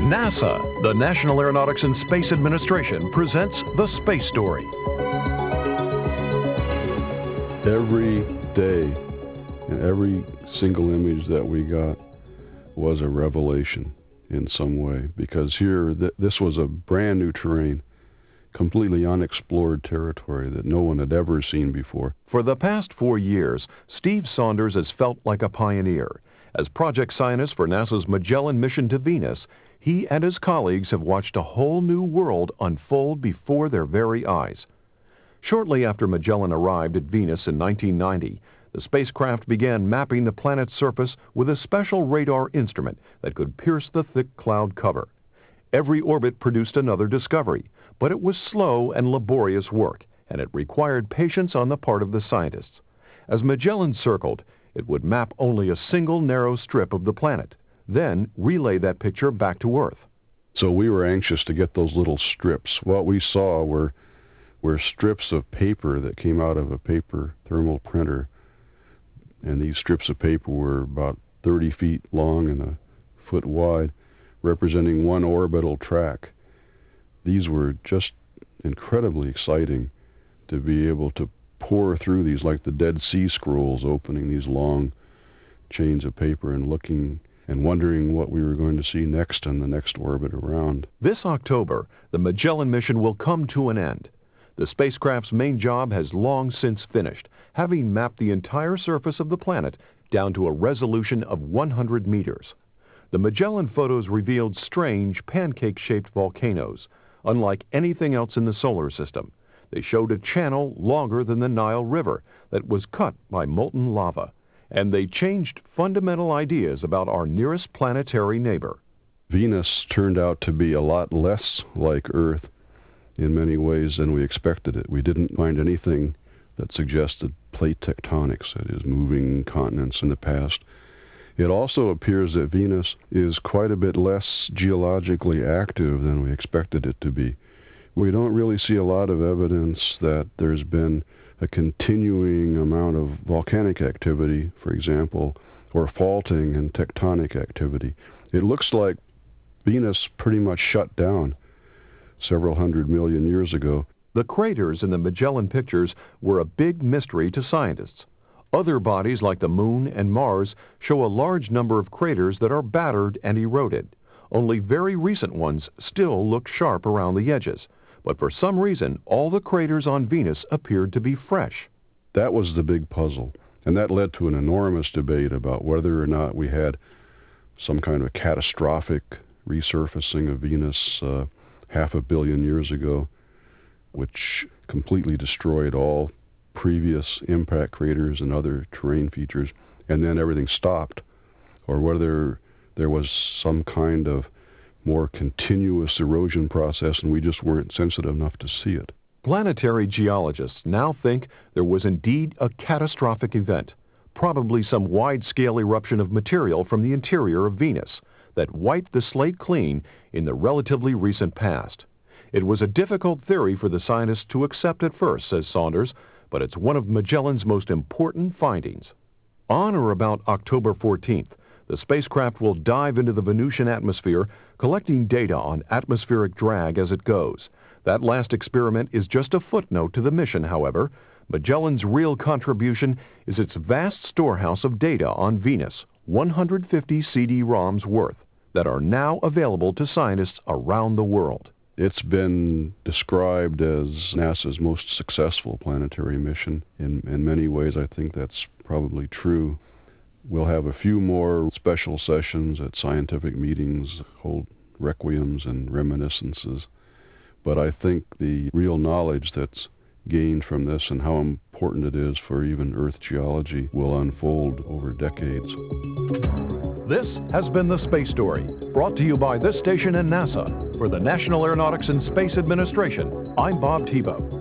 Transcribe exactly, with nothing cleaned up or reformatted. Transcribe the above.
NASA, the National Aeronautics and Space Administration, presents The Space Story. Every day and every single image that we got was a revelation in some way, because here th- this was a brand new terrain, completely unexplored territory that no one had ever seen before. For the past four years, Steve Saunders has felt like a pioneer. As project scientist for NASA's Magellan mission to Venus, he and his colleagues have watched a whole new world unfold before their very eyes. Shortly after Magellan arrived at Venus in nineteen ninety, the spacecraft began mapping the planet's surface with a special radar instrument that could pierce the thick cloud cover. Every orbit produced another discovery, but it was slow and laborious work, and it required patience on the part of the scientists. As Magellan circled, it would map only a single narrow strip of the planet, then relay that picture back to Earth. So we were anxious to get those little strips. What we saw were, were strips of paper that came out of a paper thermal printer, and these strips of paper were about thirty feet long and a foot wide, representing one orbital track. These were just incredibly exciting to be able to pour through these, like the Dead Sea Scrolls, opening these long chains of paper and looking and wondering what we were going to see next in the next orbit around. This October, the Magellan mission will come to an end. The spacecraft's main job has long since finished, having mapped the entire surface of the planet down to a resolution of one hundred meters. The Magellan photos revealed strange, pancake-shaped volcanoes, unlike anything else in the solar system. They showed a channel longer than the Nile River that was cut by molten lava, and they changed fundamental ideas about our nearest planetary neighbor. Venus turned out to be a lot less like Earth in many ways than we expected it. We didn't find anything that suggested plate tectonics, that is, moving continents in the past. It also appears that Venus is quite a bit less geologically active than we expected it to be. We don't really see a lot of evidence that there's been a continuing amount of volcanic activity, for example, or faulting and tectonic activity. It looks like Venus pretty much shut down several hundred million years ago. The craters in the Magellan pictures were a big mystery to scientists. Other bodies like the Moon and Mars show a large number of craters that are battered and eroded. Only very recent ones still look sharp around the edges. But for some reason, all the craters on Venus appeared to be fresh. That was the big puzzle, and that led to an enormous debate about whether or not we had some kind of catastrophic resurfacing of Venus uh, half a billion years ago, which completely destroyed all previous impact craters and other terrain features, and then everything stopped, or whether there was some kind of more continuous erosion process and we just weren't sensitive enough to see it. Planetary geologists now think there was indeed a catastrophic event, probably some wide-scale eruption of material from the interior of Venus that wiped the slate clean in the relatively recent past. It was a difficult theory for the scientists to accept at first, says Saunders, but it's one of Magellan's most important findings. On or about October fourteenth, the spacecraft will dive into the Venusian atmosphere, collecting data on atmospheric drag as it goes. That last experiment is just a footnote to the mission, however. Magellan's real contribution is its vast storehouse of data on Venus, one hundred fifty C D ROMs worth, that are now available to scientists around the world. It's been described as NASA's most successful planetary mission. In, in many ways, I think that's probably true. We'll have a few more special sessions at scientific meetings, hold requiems and reminiscences. But I think the real knowledge that's gained from this and how important it is for even Earth geology will unfold over decades. This has been The Space Story, brought to you by this station and NASA. For the National Aeronautics and Space Administration, I'm Bob Tebow.